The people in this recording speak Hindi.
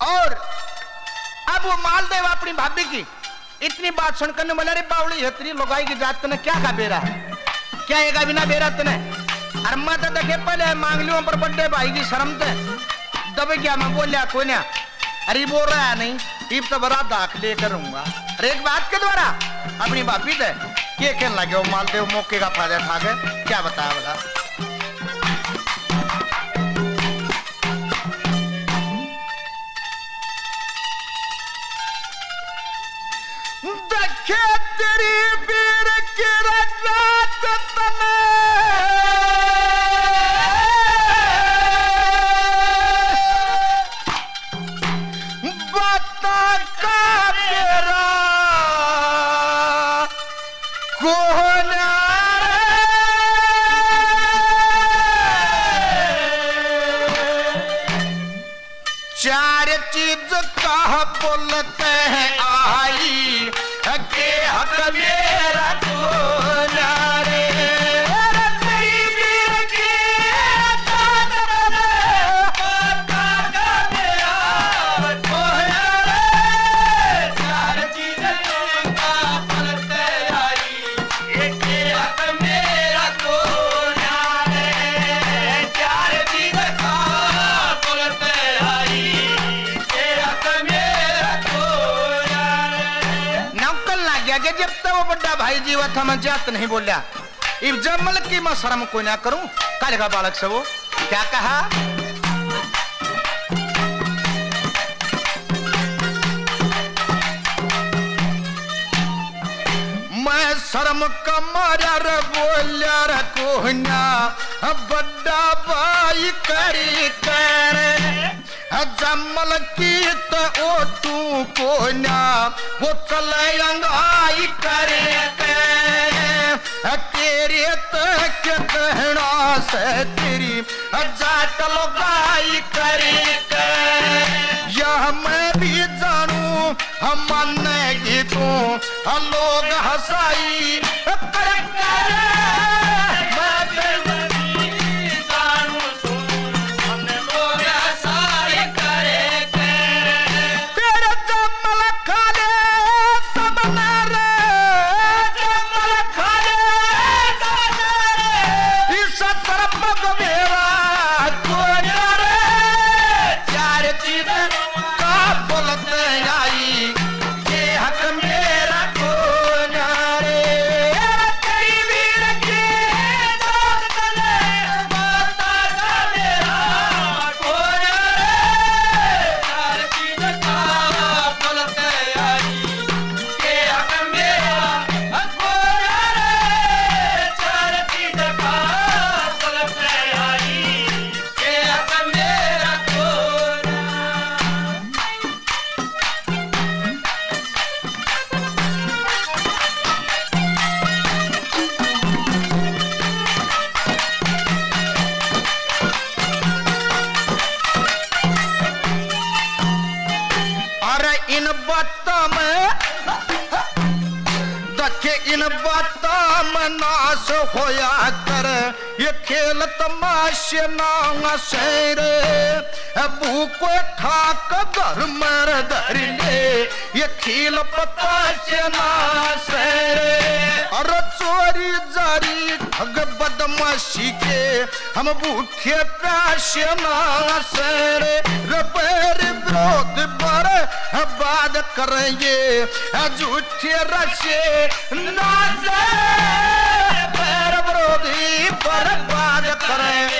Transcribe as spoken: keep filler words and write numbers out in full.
और अब वो मालदेव अपनी भाभी की इतनी बात सुनकर ने बोला, रे बावली इतनी लोगाई की जात तने क्या का बेरा क्या एगा बिना बेरा तने अरमा तो देखे पहले मांग लियो पर बड्डे भाई की शर्म ते दबे क्या मैं बोलिया कोई ना अरे बोल रहा है नहीं इब तो बड़ा दाखिले करूंगा। अरे एक बात के द्वारा अपनी भाभी थे क्या कहने लगे वो मालदेव मौके का फायदा उठा के क्या बताया बोला, देखे तेरी बीर की रात तने बता का मेरा कौन चार चीज कहा बोलते हैं आई के हक मेरा कौन रे तेरी बीर की रात बता का मेरा कौन रे चार चीज कहा बोलते आई के हक मेरा कौन रे चार चीज कहा बोलते आई के हक मेरा कौन रे। नौकल ना गया कि जब तक वो बड़ा भाई जीवा था मैं जात नहीं बोलिया इब जमल की मैं शर्म कोई ना करूं काले का बालक से वो क्या कहा, मैं शर्म का मारा रे बोलिया रे कोहना बड़ा भाई करी करे जमल की तो ओ तू कोना वो चले अंगाई करे के तेरे तक कहना से तेरी जाट लोगाई करे के यह मैं भी जानू हम मानेगी तू लोग हंसाई कर करे इन बातों में देखे इन बातों में नाश होया कर ये खेल तमाशे ना शेरे भूख ठाक घर में धर ले ये खेल पताशे ना शेरे और चोरी जारी ठग बदमाशी के हम भूखे प्यासे ना शेरे रबर विरोध पर बात करेंगे झूठे रशे नाचे पैर विरोधी पर बात करें